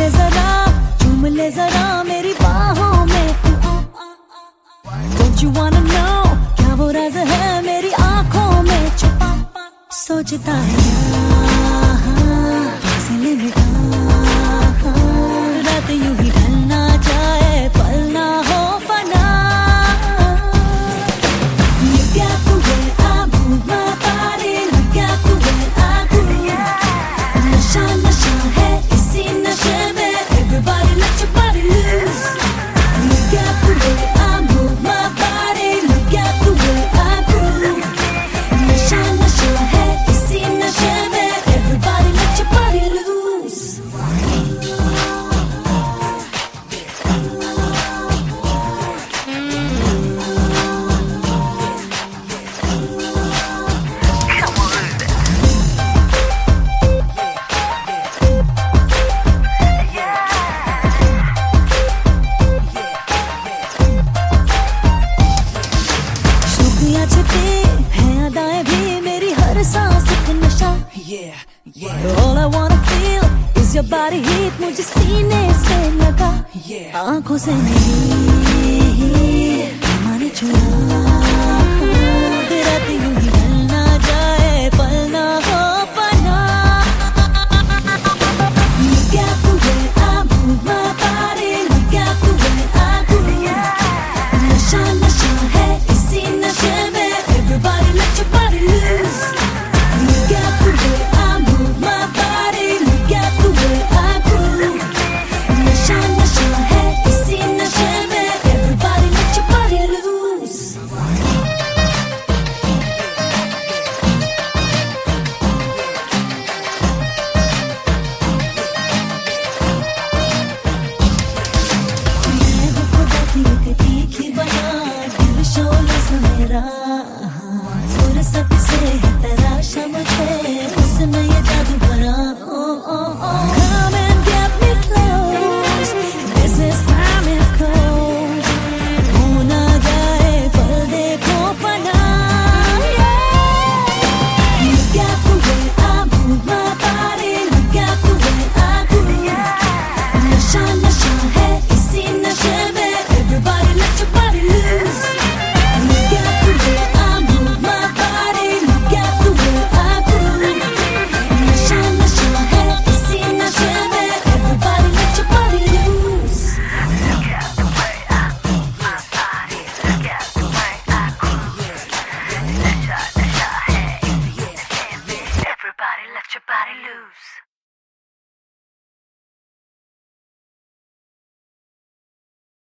ले जरा, चूम ले जरा मेरी बाहों में। Don't you wanna know क्या वो राज है मेरी आंखों में छुपा? सोचता है फासले में रात यूं ही ढलना जाए, पल ना हो फना। Look at the way I move my body, look at the way I groove। नशा नशा है इसी नशे में, everybody let your body loose। Look at the way I move my body, look at the way I groove। नशा नशा है इसी नशे में, everybody let your body loose। शुक्रिया छिपी हैं अदाएं भी मेरी हर सांस एक नशा। All I wanna feel is your body heat, मुझे सीने से लगा, आंखों से नहीं माने चुरा।